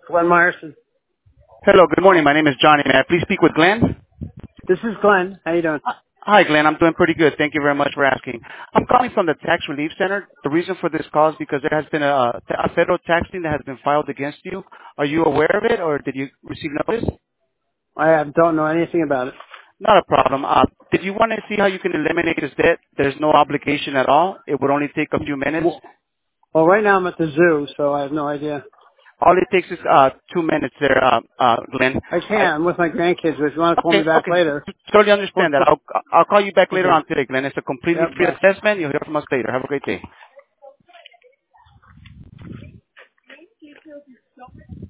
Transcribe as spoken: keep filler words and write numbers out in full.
Glenn Myerson. Hello, good morning. My name is Johnny. May I please speak with Glenn? This is Glenn. How you doing? Hi, Glenn. I'm doing pretty good. Thank you very much for asking. I'm calling from the Tax Relief Center. The reason for this call is because there has been a, a federal tax lien that has been filed against you. Are you aware of it, or did you receive notice? I have- don't know anything about it. Not a problem. Uh, did you want to see how you can eliminate this debt? There's no obligation at all. It would only take a few minutes. Well, well, right now I'm at the zoo, so I have no idea. All it takes is uh, two minutes there, uh, uh, Glenn. I I, can. I'm with my grandkids, but if you want to call me okay, back okay. later. Totally understand that. I'll, I'll call you back later Okay. on today, Glenn. It's a completely Yep, free bye. assessment. You'll hear from us later. Have a great day.